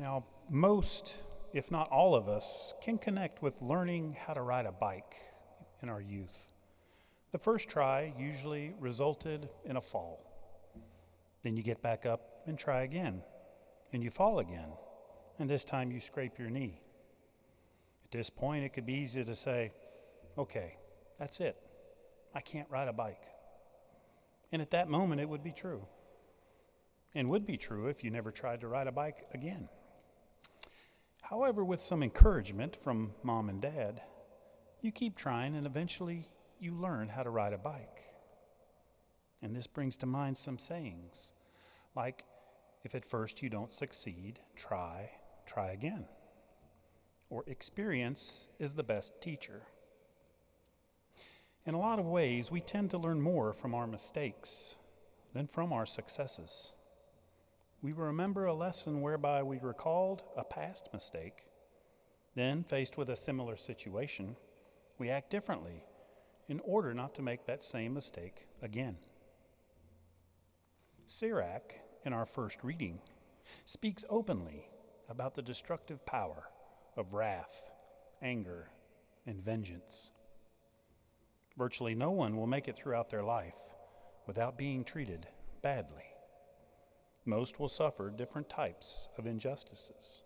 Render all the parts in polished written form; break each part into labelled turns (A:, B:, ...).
A: Now, most, if not all of us, can connect with learning how to ride a bike in our youth. The first try usually resulted in a fall. Then you get back up and try again, and you fall again, and this time you scrape your knee. At this point, it could be easy to say, okay, that's it. I can't ride a bike. And at that moment, it would be true. And would be true if you never tried to ride a bike again. However, with some encouragement from mom and dad, you keep trying and eventually you learn how to ride a bike. And this brings to mind some sayings, like, if at first you don't succeed, try again. Or experience is the best teacher. In a lot of ways, we tend to learn more from our mistakes than from our successes. We remember a lesson whereby we recalled a past mistake. Then, faced with a similar situation, we act differently in order not to make that same mistake again. Sirach, in our first reading, speaks openly about the destructive power of wrath, anger, and vengeance. Virtually no one will make it throughout their life without being treated badly. Most will suffer different types of injustices.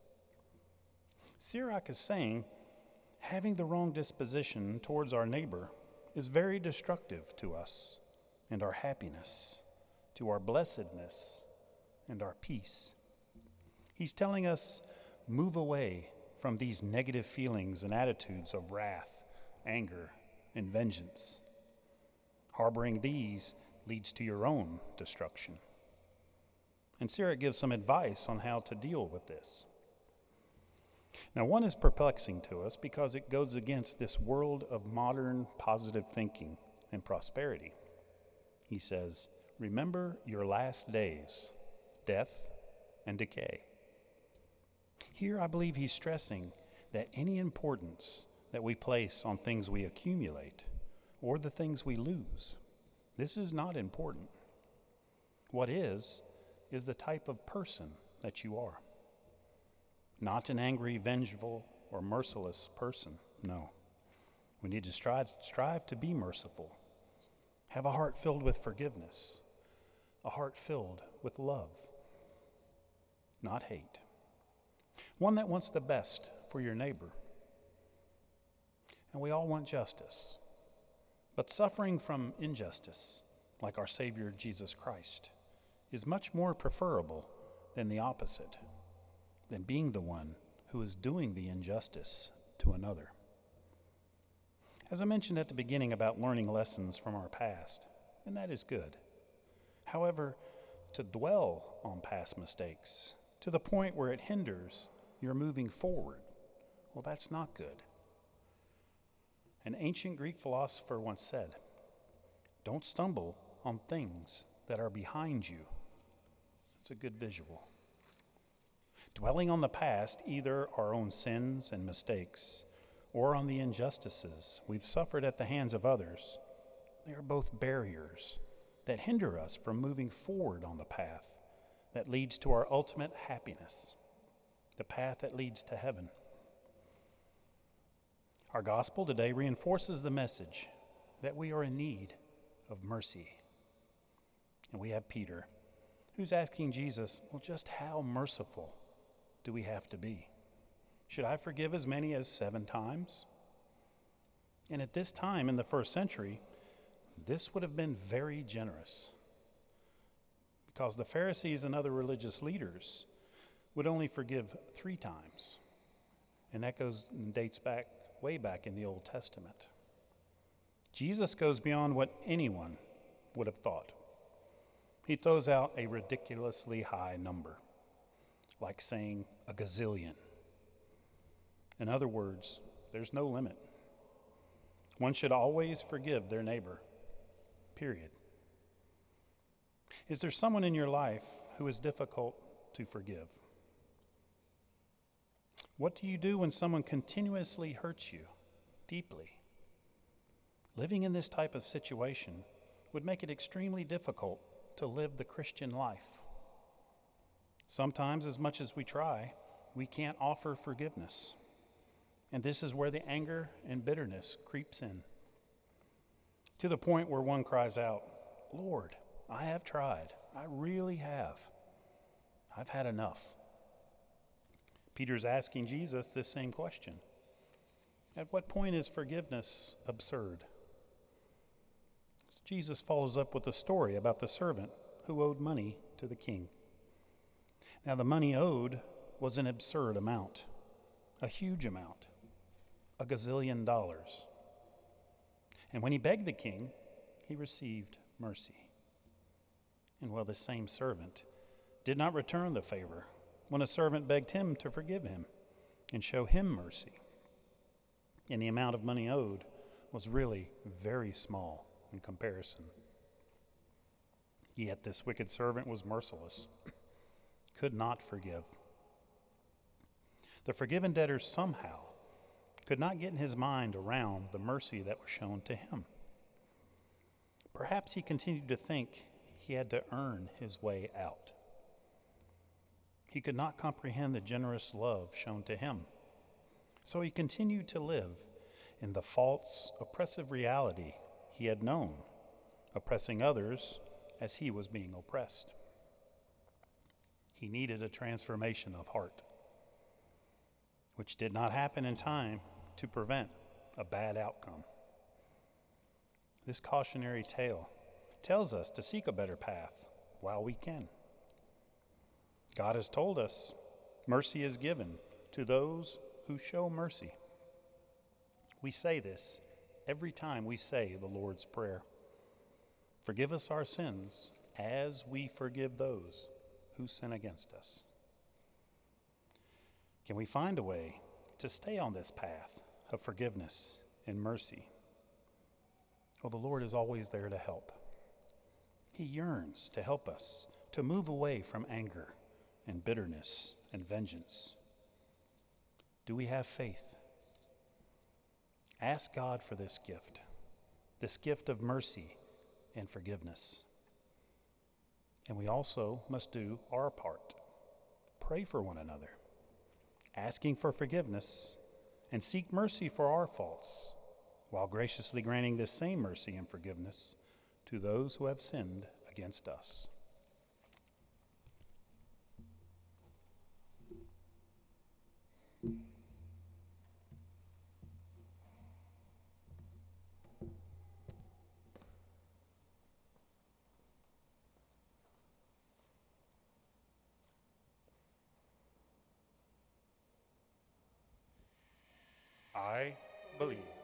A: Sirach is saying having the wrong disposition towards our neighbor is very destructive to us and our happiness, to our blessedness and our peace. He's telling us, move away from these negative feelings and attitudes of wrath, anger, and vengeance. Harboring these leads to your own destruction. And Sirach gives some advice on how to deal with this. Now, one is perplexing to us because it goes against this world of modern positive thinking and prosperity. He says, remember your last days, death and decay. Here, I believe he's stressing that any importance that we place on things we accumulate or the things we lose, this is not important. What is the type of person that you are. Not an angry, vengeful, or merciless person, no. We need to strive to be merciful. Have a heart filled with forgiveness, a heart filled with love, not hate. One that wants the best for your neighbor. And we all want justice, but suffering from injustice, like our Savior Jesus Christ, is much more preferable than the opposite, than being the one who is doing the injustice to another. As I mentioned at the beginning about learning lessons from our past, and that is good. However, to dwell on past mistakes to the point where it hinders your moving forward, well, that's not good. An ancient Greek philosopher once said, don't stumble on things that are behind you. It's a good visual. Dwelling on the past, either our own sins and mistakes, or on the injustices we've suffered at the hands of others, they are both barriers that hinder us from moving forward on the path that leads to our ultimate happiness, the path that leads to heaven. Our gospel today reinforces the message that we are in need of mercy. And we have Peter, who's asking Jesus, well, just how merciful do we have to be? Should I forgive as many as 7 times? And at this time in the first century, this would have been very generous, because the Pharisees and other religious leaders would only forgive 3 times. And that dates back way back in the Old Testament. Jesus goes beyond what anyone would have thought. He throws out a ridiculously high number, like saying a gazillion. In other words, there's no limit. One should always forgive their neighbor, period. Is there someone in your life who is difficult to forgive? What do you do when someone continuously hurts you deeply? Living in this type of situation would make it extremely difficult to live the Christian life. Sometimes, as much as we try, we can't offer forgiveness. And this is where the anger and bitterness creeps in, to the point where one cries out, "Lord, I have tried. I really have. I've had enough." Peter's asking Jesus this same question. At what point is forgiveness absurd? Jesus follows up with a story about the servant who owed money to the king. Now, the money owed was an absurd amount, a huge amount, $1 gazillion. And when he begged the king, he received mercy. And well, the same servant did not return the favor when a servant begged him to forgive him and show him mercy. And the amount of money owed was really very small in comparison. Yet this wicked servant was merciless, could not forgive. The forgiven debtor somehow could not get in his mind around the mercy that was shown to him. Perhaps he continued to think he had to earn his way out. He could not comprehend the generous love shown to him. So he continued to live in the false, oppressive reality he had known, oppressing others as he was being oppressed. He needed a transformation of heart, which did not happen in time to prevent a bad outcome. This cautionary tale tells us to seek a better path while we can. God has told us mercy is given to those who show mercy. We say this every time we say the Lord's Prayer. Forgive us our sins as we forgive those who sin against us. Can we find a way to stay on this path of forgiveness and mercy? Well, the Lord is always there to help. He yearns to help us to move away from anger and bitterness and vengeance. Do we have faith? Ask God for this gift of mercy and forgiveness. And we also must do our part. Pray for one another, asking for forgiveness, and seek mercy for our faults, while graciously granting this same mercy and forgiveness to those who have sinned against us. I believe.